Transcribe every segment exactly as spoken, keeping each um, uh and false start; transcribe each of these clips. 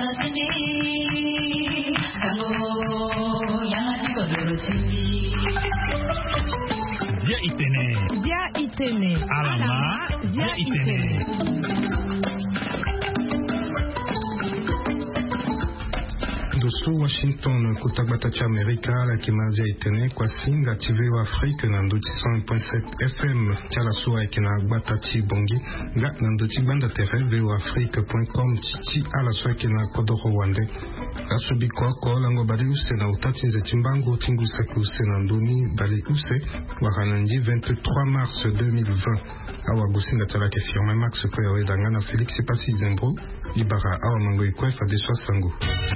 Via Itene. Via Itene. Alama. Via Itene. Dosso Washington kutabata cha Amerika la kimaja itene kwa singa T V wa Afrika na nduti cent point sept F M chala suwa kina gbata chi bongi ga na nduti banda tere v wa afrika point com chi ala suwa kina kodoro wande asubi kwa kwa lango bali use na utati nze timbango tingu saki use na nduni bali use wakananji vingt-trois mars deux mille vingt awa gusinga chala ke firme Max kwa yawe dangana Felix Pasi Zembro ibara awa mango ikwefa deswa sango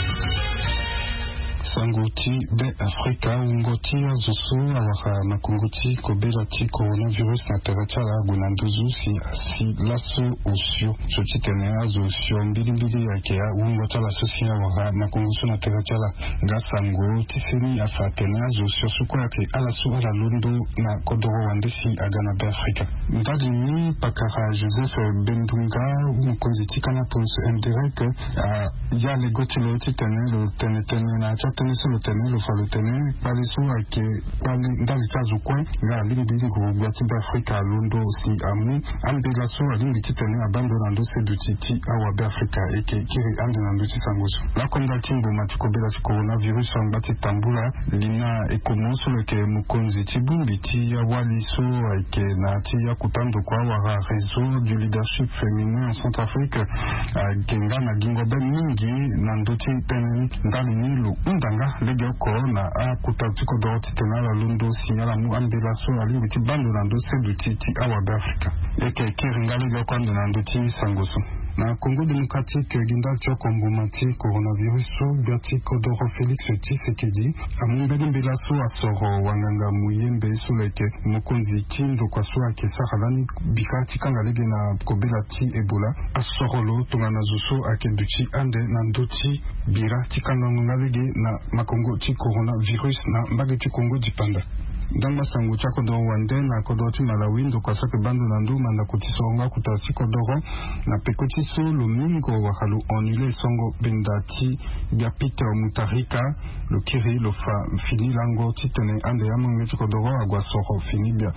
Sangoti be Afrika ungoti azoso awaka makungoti kobelati coronavirus na teratala gunanduzu si asi laso osio sotitene azosio mbili mbili yake ya ungota la sosia awaka makungusu na teratala gasango tiseni afatene azosio suko yake alaso ala lundo na kodoro wandesi agana be Afrika ndadi ni pakara Joseph Bendunga umukonzi tikana ponso mdireke ya legoti lo titene lo tenetene na tene solo tene lo falo tene pale suwa ke pale ndali tazu kwe nga limbi ngo gwati ba Afrika lundo si amu ambe la suwa limbi titene abando nando se dutiti awa ba Afrika eke kiri ande nando tisangoso la konda timbo matiko bela si coronavirus ambati tambula lina ekomoso leke mukonzi tibumbi ti ya wali so eke na ti ya kutando kwa awa réseau du leadership féminin en Centrafrique genga na gingo ben mingi nando ti tene ndali nilo undanga lege corona a kutatiko doti tenala lundo sinyala mu ambela so alimbi ti bando nando sedu titi awa Afrika eke kiringa lege kwando nando ti sangoso na Congo Démocratique ginda choko mbumati coronavirus so gati kodoro Felix Tshisekedi amumbeli mbela so asoro wanganga muyembe so leke mukonzi kindo kwa so ake sahalani bikati kanga lege na kobela ti Ebola asorolo tongana zuso ake duchi ande nandochi bira tikanga ngalege na makongo ti coronavirus na mbage ti Congo dipanda ndanga sangu chako do wande na kodoti Malawi ndo kwa sake bando nandu manda kutisonga kutasi kodoro na pekoti so lo mingo wakalu onile songo bendati bia Peter Mutarika lo kiri lo fa fini lango titene ande ya munge chikodoro agwa soro fini bia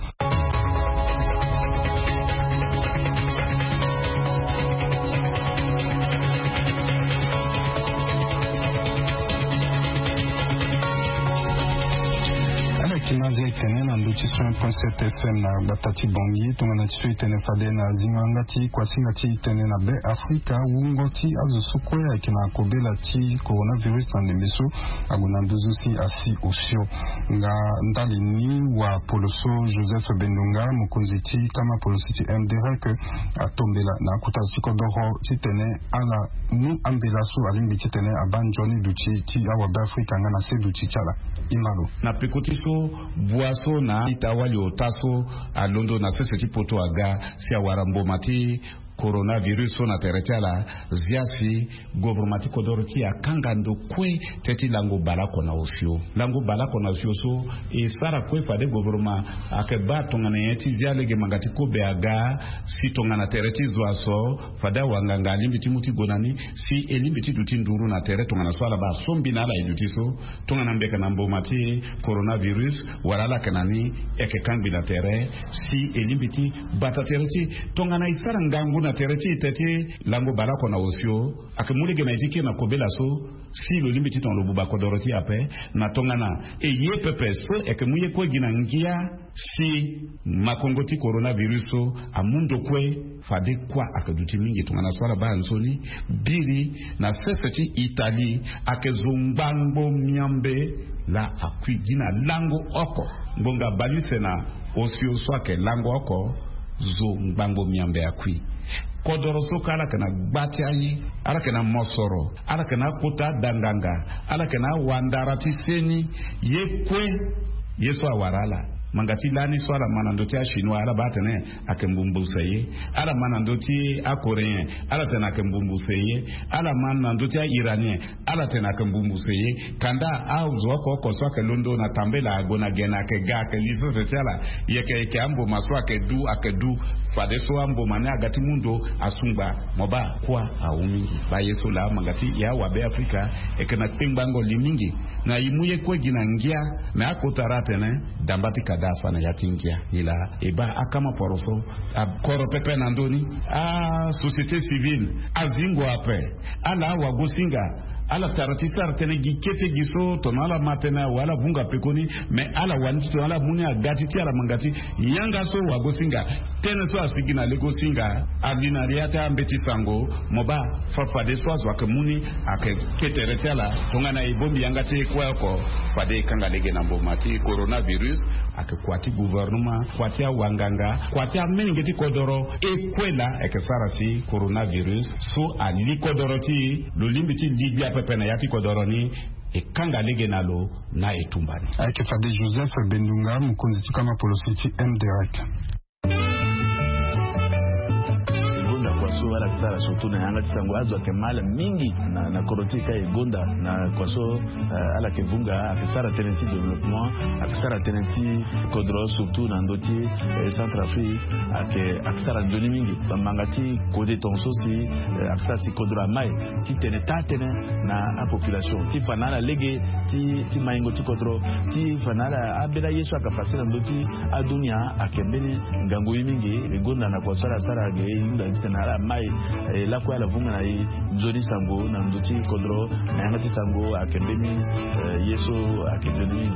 Kinazi itene na nduchi cent point sept F M na batati bongi tongana tiso itene fade na zingangati kwa singati itene na be Afrika ungoti azo sukoya ikina kobela ti coronavirus na nemeso aguna nduzu si asi osio nga ndali ni wa poloso Joseph Bendunga mukunzi ti kama poloso ti mdireke atombela na kuta sikodoro titene ala mu ambela su alimbi titene abanjoni duchi ti awa be Afrika nga na se duchi chala imalo na pekotiso buaso na itawali otaso alondo na sese tipoto aga si awarambo mati coronavirus so na teretala ziasi govromati kodoroti ya kangando kwe teti lango balako na osio lango balako na osio so e sara kwe fade govroma ake ba tongana yeti zialege mangati kobe aga si tongana tereti zwaso fada wanganga limbiti muti gonani si elimbiti duti nduru na tere tongana swala ba sombi na ala iduti so tongana mbeka na mbomati coronavirus warala kanani eke kangbi na tere si elimbiti bata tereti tongana isara ngangu na tereti tete lango balako na osio akemulige na itike na kobela so si lo limbiti ton lobuba kodoroti ape na tongana e ye pepe so ekemuye ko gina ngia si makongoti coronavirus so amundo kwe fade kwa akaduti mingi tongana swala ba ansoni bili na seseti Italy akezumbango miambe la akwi gina lango oko ngonga balise na osio swake lango oko zo mbango miambe akwi kodoro soka ala kana gbati ayi ala kana mosoro ala kana kota danganga ala kana wandarati seni yekwe yeso awarala mangati lani swala manandoti ashinwa ala batene akembumbuseye ala manandoti akoreyen ala tena akembumbuseye ala manandoti iranien ala tena akembumbuseye kanda auzo ko ko so ke londo na tambela agona gena ke ga ke liso tetala yeke ke ambo maswa ke du akedu fade so ambo mane agati mundo asungba moba kwa aumingi ba yeso la mangati ya wabe Afrika ekena pembango limingi na imuye kwa ginangia na akotarate ne dambati kadafa na yatingia ila eba akama poroso akoro pepe nandoni a société civile azingo ape ala wagosinga ala taratisa tene gikete giso tonala matena wala bunga pekoni me ala wanti tonala muni agati ala mangati yanga so wagosinga tene so asigina legosinga adinariata ambeti sango moba fafade so azwake muni ake keterete ala tongana ibombi yanga te kwa ko fade kanga lege nambo mati coronavirus ake kwati gouvernement kwati wanganga kwati meningeti kodoro ekwela ekesara si coronavirus so ali kodoroti lolimbiti libya pepe na yati kodoroni ekanga lege nalo na etumbani ake fade Joseph Bendunga mukonzi kama polositi M direct kwaso wala kisara surtout na yanga tisango azwa kemala mingi na na korotika egonda na kwaso uh, ala kevunga akisara tenenti development akisara tenenti kodro surtout na ndoti eh, Centrafrique ake akisara njoni mingi bamangati kode tonso si eh, akisara si kodro mai ti tene tatene na a population ti fanala lege ti ti maingo ti kodro ti fanala abela yesu akapasira ndoti adunia akembeni ngango mingi egonda na kwasara sara ge inda tena mai eh, la kwa la vunga na i nzoni sango na nduti kodro na yangati sango akembeni eh, yeso akembeni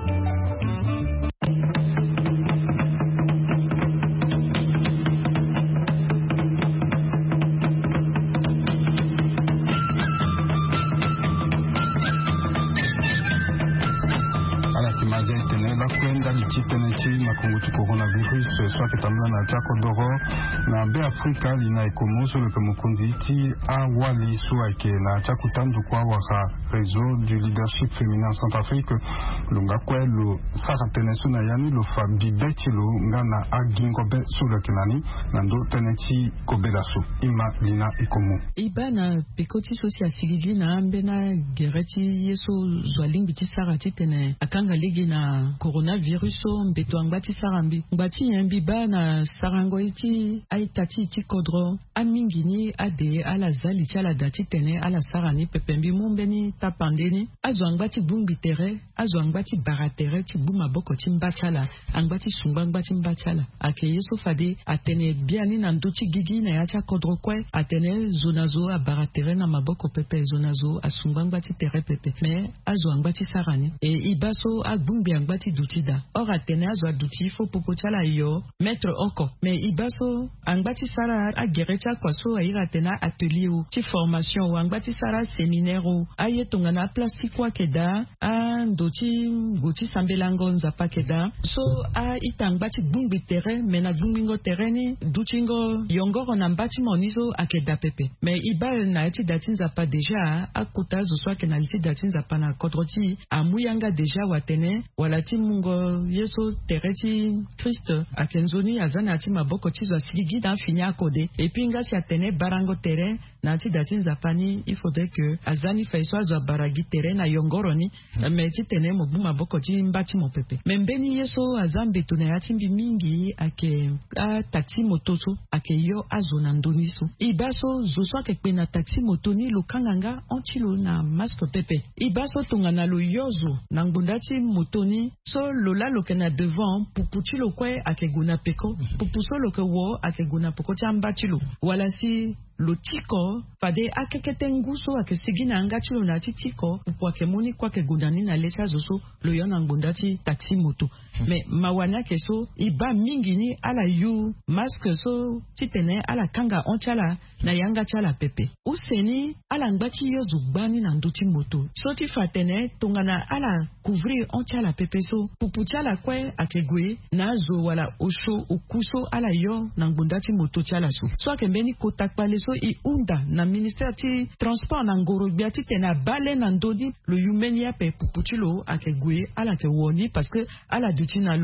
Chiteneti makunguti coronavirus soit ketambula na tako doro na be Afrika lina ikomoso le kemukundi iti awali suake na tako tandu kwa waka réseau du leadership féminin en Centrafrique lunga kwelo sara tenesu na yani lo fa bibeti lo ngana agingobe sule kenani nando teneti kobelasu ima lina ikomo ibana pekoti sosi asigigi na ambena gereti yeso zwalingi ti sara titene akanga ligi na coronavirus so mbeto angbati sarambi ngbati yambi bana sarango iti aitati iti kodro amingini ade ala zali ti ala dati tene ala sarani pepembi mumbeni tapandeni azo angbati bumbi tere azo angbati baratere ti buma boko ti mbachala angbati sungba ngbati mbachala ake yeso fade atene biani na nduti gigi na yacha kodro kwe atene zonazo a baratere na maboko pepe zonazo asungba ngbati tere pepe me azo angbati sarani e ibaso agbumbi angbati dutida or atene azo duti fo popochala yo maître oko me ibaso angbati sara a gerecha kwaso aira tena atelier ou ti formation ou angbati sara séminaire ou aye tongana plastique wa keda a ndoti goti sambelango nzapa keda so a itangbati bumbi terrain me na bumbingo terrain dutingo yongoro na mbati monizo akeda pepe me ibal na eti dati nzapa deja akuta zo swa ke na eti dati nzapa na kodroti amuyanga deja watene wala ti mungo yeso tereti Christ akenzoni azana ati maboko tizo asigigi dan fini akode et puis ngasi atene barango tere na ati dati nzapani il faudrait que azani faiso azo baragi tere na yongoroni me ti tene mo buma boko ti mbati mo pepe membeni yeso azambe to na ati mbi mingi ake a taxi motoso ake yo azo na ndoniso ibaso zo so ake pe na taxi motoni lo kanganga ontilo na masque pepe ibaso tongana lo yozo na ngbundati motoni so lola lo ke na devant puputi lo kwe ake guna peko pupuso lo ke wo ake guna peko ti ambati lo wala si lo tiko fade akekete nguso ake sigina angati lo na titiko pupu ake moni kwa ke gudani na lesa zoso lo yona ngbundati taxi moto me mawana ke so iba mingi ni ala yu masque so titene ala kanga onchala na yanga chala pepe useni ala ngbati yo zugbani na nduti moto so ti fatene tongana ala couvrir onchala pepe so pupu chala kwe ake gwe na zo wala osho okuso ala yo na ngbundati moto chala so so ake mbeni kotakpale so i unda na ministère ti transport na ngoro biati tena bale na ndodi lo yumenia pe pupu chilo ake gwe ala ke woni parce que ala duti na lo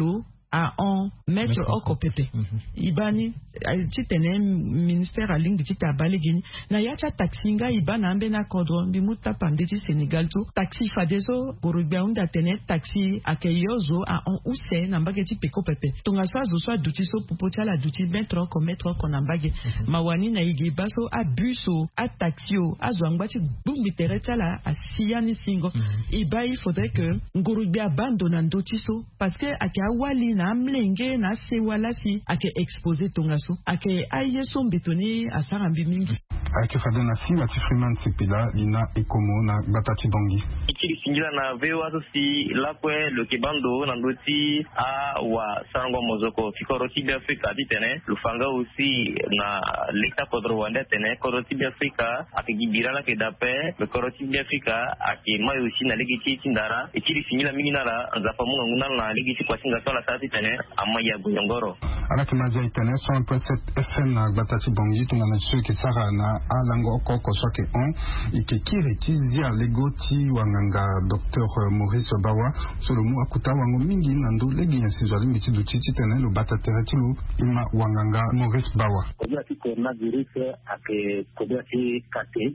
a on mettre oko pepe ibani titene ministère a ligne tita balegini na yacha taxi nga ibana ambe na kodro bimuta pandeti Sénégal tu taxi fadeso gorubia unda tene taxi akeyozo a on use na mbage ti peko pepe tonga so zo so duti so popoti ala duti mettre oko mettre oko na mbage mawani na igi baso a buso a taxio a zo ngwati bumbi tereta la a siani singo iba il faudrait que ngorubia abandonne ndotiso parce que ake awali na mlenge na se wala si ake exposé tongaso ake ayeso mbetoni asarambi mingi ake fadena si wati freeman sepela lina ekomo na batati bongi ikiri singila na vewa so si lakwe lo kebando na ndoti a wa sango mozoko fikoroti bi Afrika ditene lufanga aussi na leta kodro wanda tene koroti bi Afrika akigibira la kedape le koroti bi Afrika ake mayo aussi na legiti tindara ikiri singila mingi na la nzafa munga nguna na legiti kwa singa sola sati tene amaya buyongoro ala kimaja itene cent point sept F M na batati bongi tunga na tsu ke sara na alango okoko soke on ike kireti zia legoti wanganga docteur Maurice Bawa solo mu akuta wango mingi nando legi yasizwali miti duchichi tene lo batatereti lo ima wanganga Maurice Bawa kobla ti coronavirus ake kobla ti kate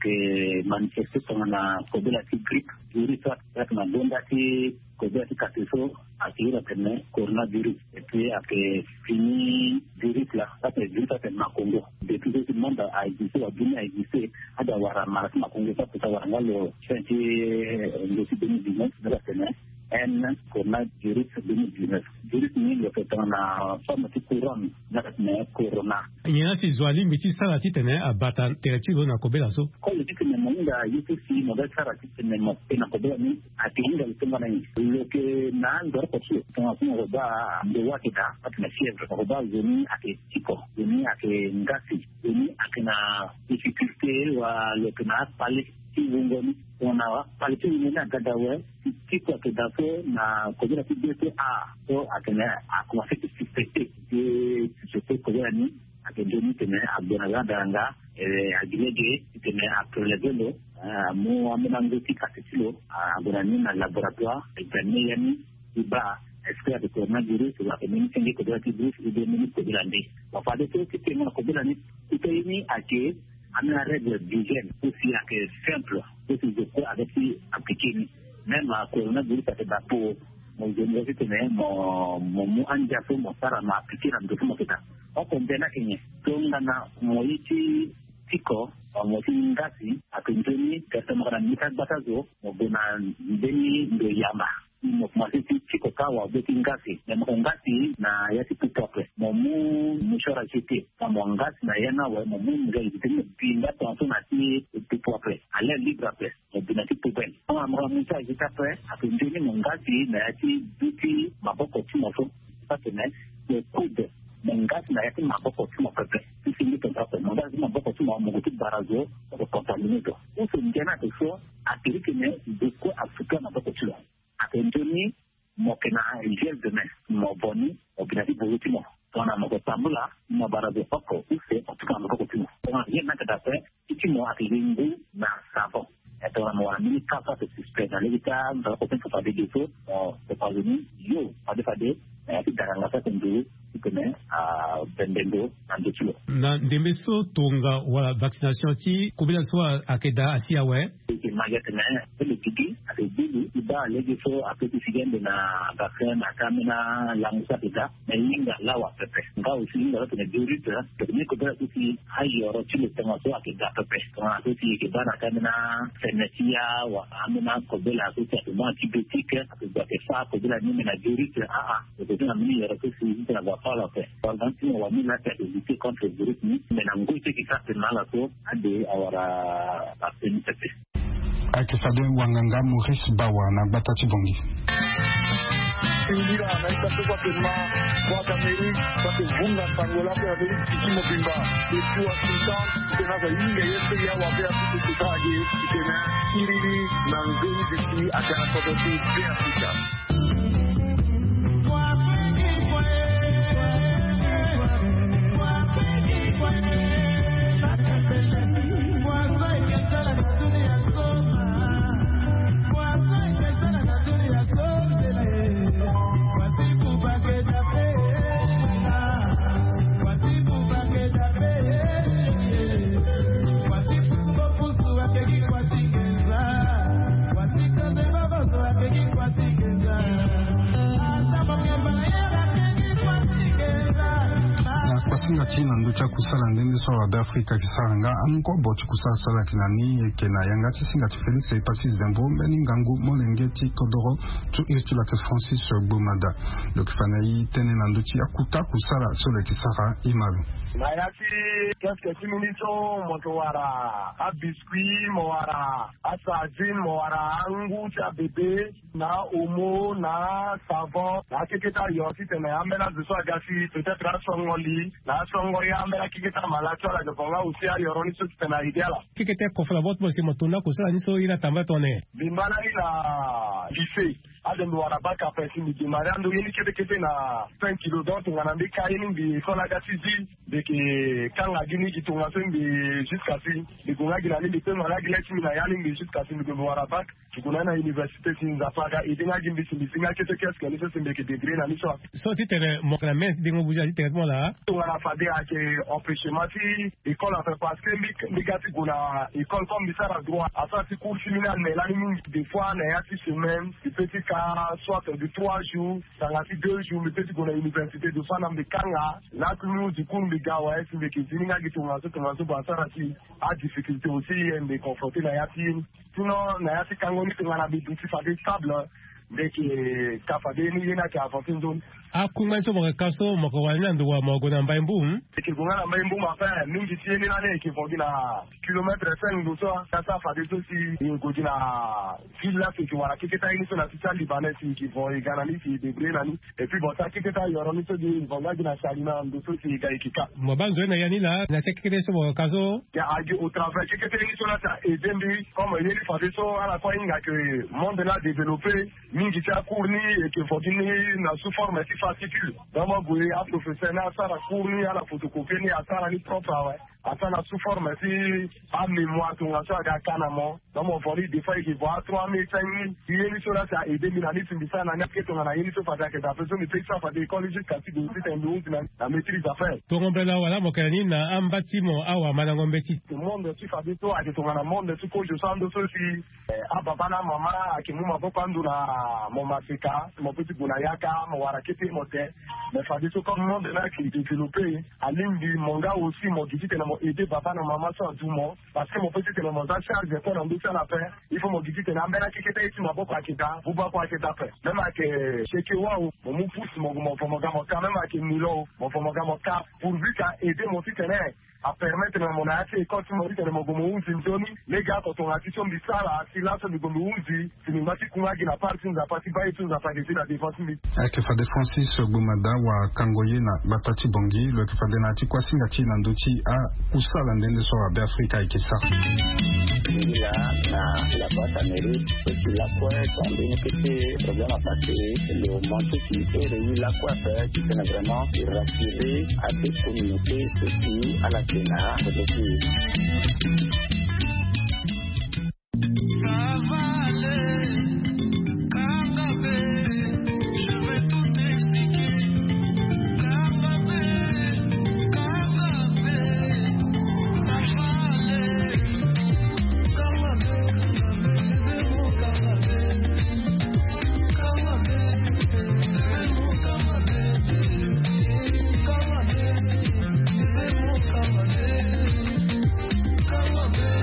ake manifeste tonga na kobla ti grippe virus ake na bonda ti kobla ti kate so ake ira tene coronavirus et puis ake fini virus la ake virus ake na Congo depuis que le monde a existé a Guinée a existé ada wara marasi na Congo pa pesa wara ngalo twenty le deux mille dix-neuf de la semaine en coronavirus deux mille dix-neuf virus ni le fait na forme de couronne na ne corona yana si zwali miti sala titene abata teretizo na kobela so ko le titene monda yuko si moda sara titene mo na kobela ni atinga itonga na lo ke na ndor ko si tonga ko ba de wakita atna fievre ko ba zoni ake tiko zoni ake ngasi zoni ake na difficulté wa le kana pale ti ngoni ona wa pale ti ngoni na gadawe tiko ke dafo na kobela ti B T A so akena akuma fait suspecter que je peux kobela ni ake doni tene abona danga eh agilege tene aprelever lo mo amena ngoti kasitilo abona ni na laboratoire examiner yani iba est-ce que le coronavirus va venir tenir que doit virus ou bien minutes que la nuit on va dire que c'est moi que la nuit tout est mis à que amena règle d'hygiène aussi à que simple aussi je peux avec si appliquer même la coronavirus ça va pour mon génération tene mo mo anja fo mo sara ma appliquer na ndo mo kita on comprend na kenye tonga na mo iti tiko mo ngasi akintoni kata makana mita batazo mo bona ndeni ndo yamba mo masiti tiko kawa beti ngasi na mo ngasi na yati putope mo mu mushora jiti mo ngasi na yana wa mo mu ngai tini pinda tonto na ti putope ale libra pe mo bona ti pupen mo mo mucha jita pe akintoni mo ngasi na yati biti maboko timoso patene le coude mengasi na yati maboko timo pepe sisi nito tapo mengasi maboko timo muguti barazo ko contaminado uso njena to akirike ne deko afuka maboko timo atendoni mokena gel de main mo boni obinati boguti mo tona mo tambula mo barazo poko use atuka maboko timo tona yena kadape itimo akilingu na savo eto mo amini kapa to suspect na leta ndo ko pensa fa de defo o to pazuni yo ade fade ati daranga sa tendu ikene a bendendo ando chulo na ndembeso tonga wala vaccination ti kobela so akeda asia we ke magatena le tiki ati bibi iba legi so apeti sigende na vaccin na kamena la musa pita na inga lawa pepe nga usinga la tene durita tene ko bela ti hayo ro chulo tanga so akeda pepe tanga so ti ke bana kamena senetia wa amena kobela so ti ma tibetike ati ba ke fa kobela ni na durita a a na mini yara ko si na ba fala pe par exemple on va mettre la tête lutter contre le virus mais na ngoti ki sa mal à to ade awara apeni tete ake fade wanganga Maurice Bawa na batati bongi Indira na itato kwa pema kwa kameri kwa kuvunga sangola kwa vile kimo bimba ikiwa sultan tena za inga yetu ya wabea kututaje tena iridi na ngoni biki akana kwa tu pia sita Paquete china nducha kusala ndende so wa Afrika kisanga anko boti kusala sala kinani kena yanga tisinga ti Felix et Patrice Dembo mbeni ngangu molengeti kodoro tu irtula ke Francis Gbomada donc fanayi tene nanduchi akuta kusala sole kisara imalu Mayati quelques minutes motowara a biscuit mowara a sardine mowara angu cha bébé na omo na savon na keketa yoti tene amela zeso agasi peut-être a songoli na songo ya amela keketa malacho la joponga usi a yoroni so tena ideala keketa kofla bot mo si motuna kusala niso ira tamba tone bimbana ila lycée adem wara baka pesi mi dimariando yini kete kete na cinq kilos donc ngana mbika yini bi kola gasi de que quand la Guinée qui tourne jusqu'à si les Congolais qui n'ont pas de malade qui n'a rien de jusqu'à si nous devons avoir bac tu connais la université qui nous a pas et des gens qui me disent que c'est qu'est-ce que nous sommes des degrés dans l'histoire so tu t'es mon clamé des mots vous avez traitement là on a fait des empêchements si école a fait parce que négatif on a école comme ça a droit à ça c'est cours séminaire mais là des fois on a six semaines des petits cas soit de trois jours dans la deux jours mais peut-être qu'on a université de Fanam de Kanga là nous du coup gawa esi mbeki zininga gitunga soto ngazo basara ti a difficulté aussi de confronter la yati sinon na yati kangoni tungana bitu fade stable mbeki kafade ni yena ka avancer zone akunga so mo kaso mo ko wanya ndo wa mo gona mbaimbu ke gona mbaimbu ma fa mingi tieni na ne ke fogina kilomètre cinq do so ça fade to si ngojina villa ke wara ke ta ini so na tita libanais ki vo igana ni ki debre na ni et puis bon ça ke ta yoro ni so di vonga gina salina ndo so si ga ikika mo banzo na yani la na sekere so mo kaso ya agi au travail ke ta ini so na ta et dembi comme il est fade so ala ko inga que monde na développer mingi ta courni et que fogini na sous forme fascicule dama boye a professeur na sara courni ala photocopie ni asara ni propre ouais asana sous forme si a mémoire to ngaso aga kanamo dama voli des fois qui voit trois mille cinq mille yeni so la ça aider mina ni timbisa na nyake to na yeni so fata ke da personne peut ça fata école jusqu'à si de c'est un douze la maîtrise à faire to ngombela wala mokani na ambati mo awa mana ngombeti tout le monde tu fata to a to na monde tu ko je sens de ceci a baba na mama akimuma bokandu na mo masika mo petit bunayaka mo warakete moté mais fata to comme monde là qui développé à l'indi monga aussi mo dit que mo aider papa na maman ça tout monde parce que mon petit que mon charge de faire un dossier à faire il faut mo dit que na mbera kiketa ici ma boko akita buba ko akita fait même que chez que wa mo mu pousse mo mo mo mo quand même que milo mo mo mo ka pourvu qu'à aider mon petit à permettre à mon aïe quand tu m'as dit que mon gomo unzi nzoni les gars quand on a question bisala si là c'est le gomo unzi c'est une mati kunga qui n'a pas une partie pas et tout n'a pas été la défense mi avec fa de Francis Gbomada wa Kangoye na batati bongi le fa de nati kwa singa ti na ndochi a kusala ndende so wa Afrika ikisa là na la boîte amérique c'est la quoi quand il était problème à passer le monde qui est réuni la quoi faire qui est vraiment rassurer à des communautés aussi à la Sénat depuis Come on,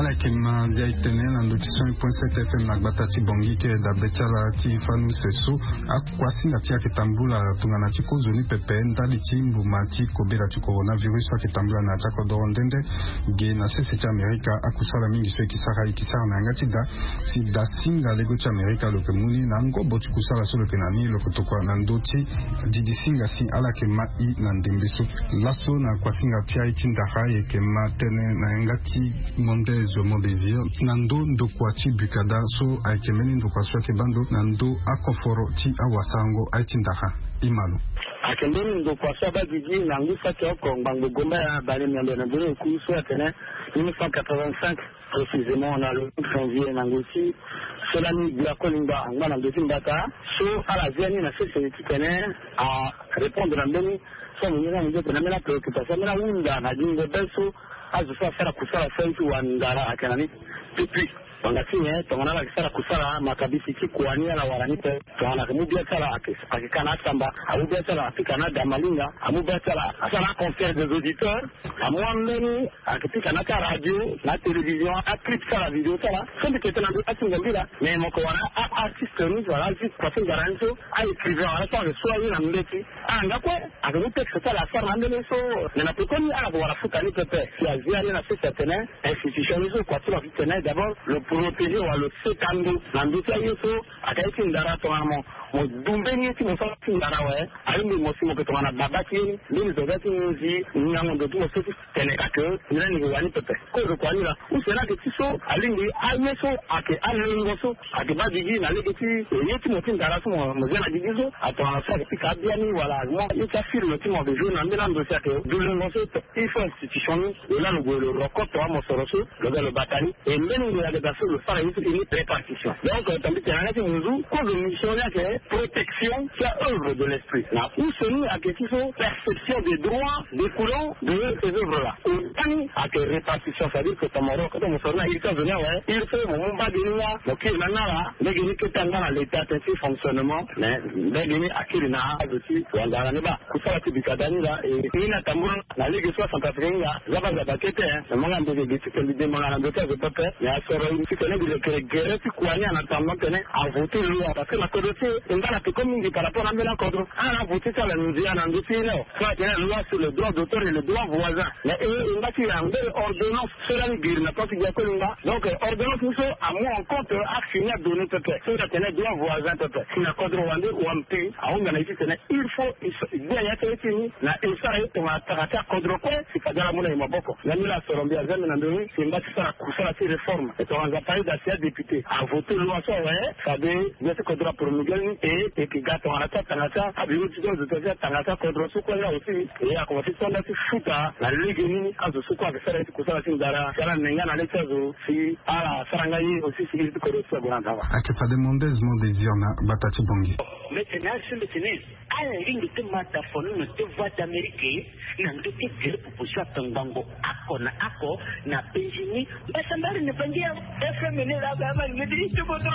ala kema dia itene na notition point sept F M na batati bongi ke da betala ti fanu seso akwasinga tia kitambula tungana chiko zoni pepe ndali chimbu mati kobera chi coronavirus akitambula na chako do ndende ge na sese cha Amerika akusala mingi swe kisara ikisara na ngati da si da singa lego cha Amerika lo kemuni na ngobo chikusala solo kenani lo kutokwa na ndoti didi singa si ala kema i na ndembeso laso na kwasinga tia itinda haye kema tene na ngati mondezo modezio nando ndo kwa chi bukada so aikemeni ndo kwa swake bando nando akoforo ti awasango aitindaha imalo akendeni ndo kwa swaba didi nangu sake oko mbango gomba ya bale miambe na bure kuhusu atene mille neuf cent quatre-vingt-cinq précisément on a le janvier nangosi cela ni bila kolinga ngana ndo timbata so ala ziani na sese tikene a répondre à ndeni so mwenye ndio tunamena préoccupation mena unda na jingo beso azo sa sara kusala sentu wa ndara akanani depuis wangatinye tongana kisara kusala makabisi kikuania na waranipe tongana kumubia sala akikana samba amubia sala akikana damalinga amubia sala asala concert des auditeurs amwambeni akipika na radio na télévision actrice sala vidéo sala sombi ketena ndo atingambira mais moko wana artiste ni wala artiste kwa garanzo a écrivain wala sa soit na mbeki anga kwa akamupe sala sala ndene so na pekoni ala wala futani pepe si azia na sasa tena institutionnalisé kwa tula tena d'abord le protéger ou le sétando nanduta yeso akaiti ndara tonamo mo dumbeni ti mo fa ndara wa ayi mo simo ko tona babaki ni zo gati nzi nyango ndo mo soti tene ka ke ni ni wani pepe ko ro kwani la u sena ke tiso alingi ayeso ake alingo so ake badigi na le ti yeti mo ti ndara so mo zena digizo atona sa ke ka biani wala mo yeta firme ti mo de jour na mbela ndo sa ke dulingo so il faut institution et là nous le record mo soroso le batani et même de la dégation le faire une répartition donc tambi tena ti muzu ko de mission yake protection qui a œuvre de l'esprit là où se nous à question perception des droits découlant de ces œuvres là et à que répartition ça veut dire que tamoro quand on sort là il faut venir ouais il faut mon ba de là donc il nana là mais il que tanga dans l'état de fonctionnement mais mais il a qu'il na aussi wangara ne ba kusala ti bikadani là et il a tambo la ligue soixante-africaine là zaba zaba kete hein manga ndege bitike ndi manga ndeke de papa ya soro il faut que le guerre tu kwani en attendant que a voter loi parce que la codé ngala te comme par rapport à la codé a voté ça la nous dit en dessus là soit il y a une loi sur le droit d'auteur et le droit voisin mais il va tirer en deux ordonnance cela ne dit pas qu'il y a que là donc ordonnance nous à moi en compte actionnaire donné papa c'est ça tenait droit voisin papa si la codé rwandais ou un pays a on a ici il faut il y a que fini na et ça est on a traité codé quoi c'est pas dans la monnaie maboko la mila sorombia zame na ndoni c'est mbati ça kusala ces réformes et on a parlé d'assez député a voté loi ça ouais ça veut dire que droit pour Miguel et et que gâteau on a ça tangata a biru tido de tangata tangata contre ce qu'on a aussi et a commencé son là futa la ligue ni a ce quoi que ça est kusala sindara ça nenga na letezo si ala sarangai aussi si il ko ça bonanda wa a que ça demande mon désir na batati bongi maintenant sur le tennis à la ligne de mata fonu no te voix d'Amérique na ndo ke gele proposition tangango akona ako na Benjamin basambari ne pangia F M ne la ba ma ngedi to bono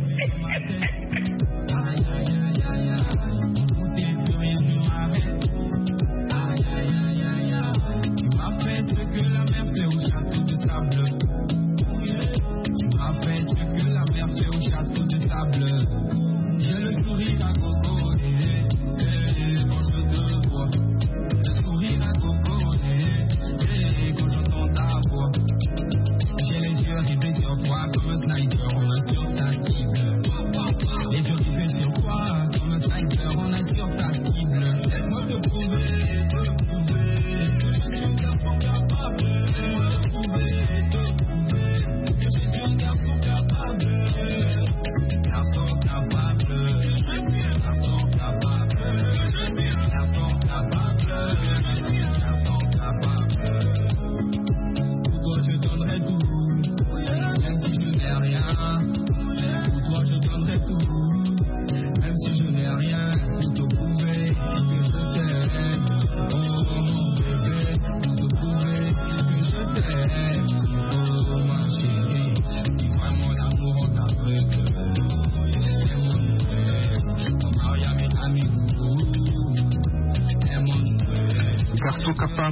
J'ai le sourire à coco, et quand je te vois, le sourire à coco, et quand j'entends ta voix, j'ai les yeux rivés sur toi comme un sniper, on me sur ta cible. Les yeux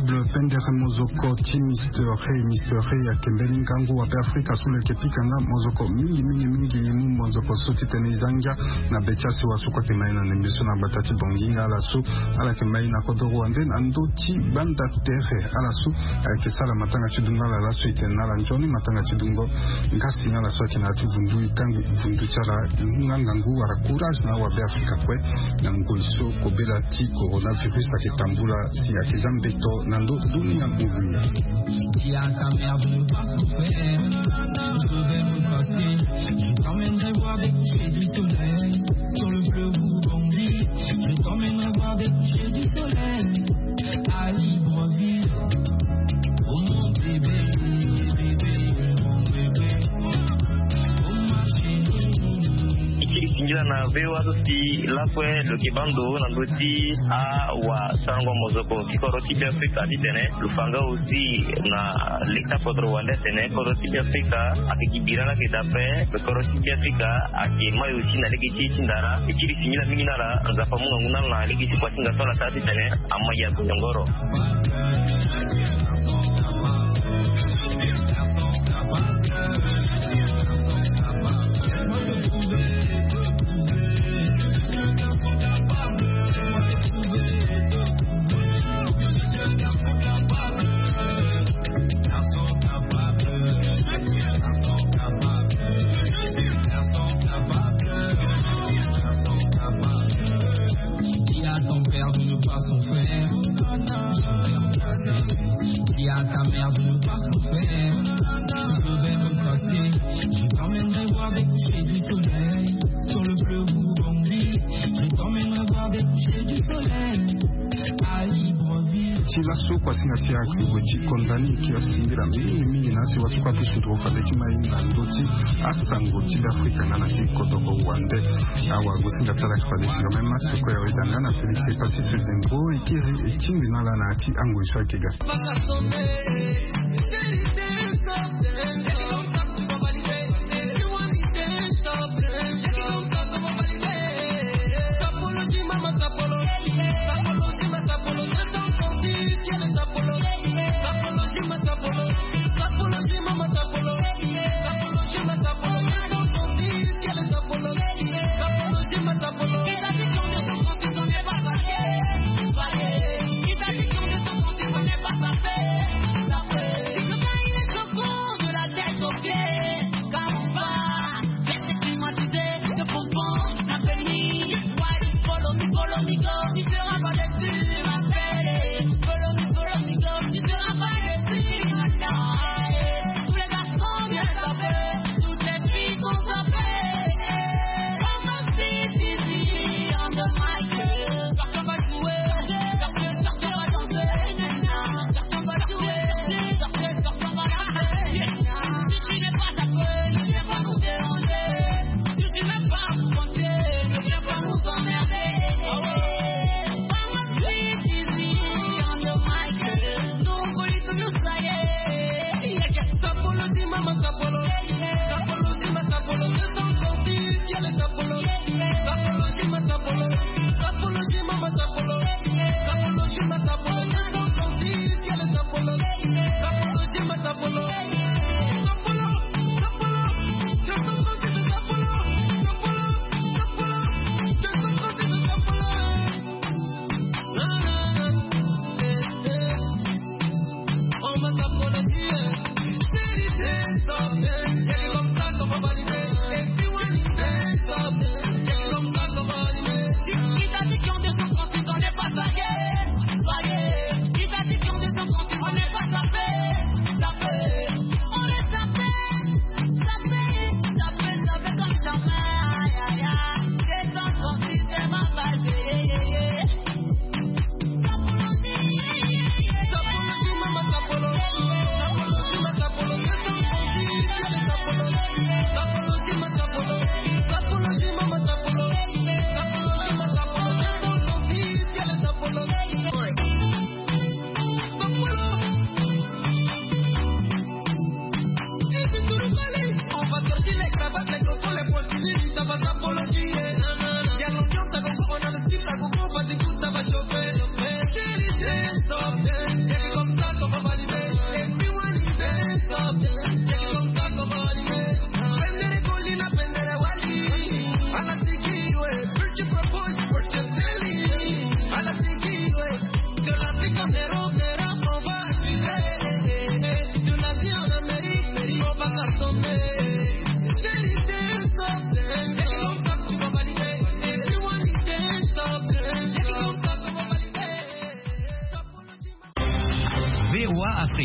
honorable Pendere Mozoko ti Mister Rey Mister Rey ya kembeli ngangu wa Afrika sule kepikanga Mozoko mingi mingi mingi imu Mozoko soti tene izanga na bechasi wa suka kemai na nembeso na batati bonginga ala su ala kemai na kodoro wande na ndoti banda tere ala su kesala matanga chidunga la la su itena la njoni matanga chidungo ngasi na la su kina ati vundu ikangu vundu chala ngangangu wa courage na wa Afrika kwe na ngoliso kobela ti coronavirus akitambula si akizambeto na ndo dunia muvunga. Qui a ta mère de ne pas souffrir, je vais me passer, je t'emmènerai voir des couchers du soleil, sur le fleuve Oubangui, je t'emmènerai voir des couchers du soleil, à Libreville, oh mon bébé, bébé, mon bébé, oh ma chérie. Ikilikingila na vewa sosi lakwe lokibando na ngoti a wa Sangwa Mozoko kikoroti bia Afrika ditene lufanga usi na lekta podro wande tene koroti bia Afrika akikibira na kitape koroti bia Afrika akimayo usi na legi chindara ikilikingila mingi nara nzapamu nguna na legi kwa singa tola tati tene amaya kunyongoro. Dis à ta mère de ne pas souffrir, je vais me casser, je t'emmènerai voir des couchers du soleil, sur le fleuve Oubangui, je t'emmènerai voir des couchers du soleil, à Libreville. Si la so kwa singati ya kiwechi kondani kia singira mingi mingi nasi watu kwa pusudu wafadeki maini na ndoti astango tiba Afrika na nasi kodoko wande awa gusinga tala kifadeki kame matsu kwa ya wedangana Felix Epasi Sezembo ikiri ichimbi nala na ati ango iswa kiga.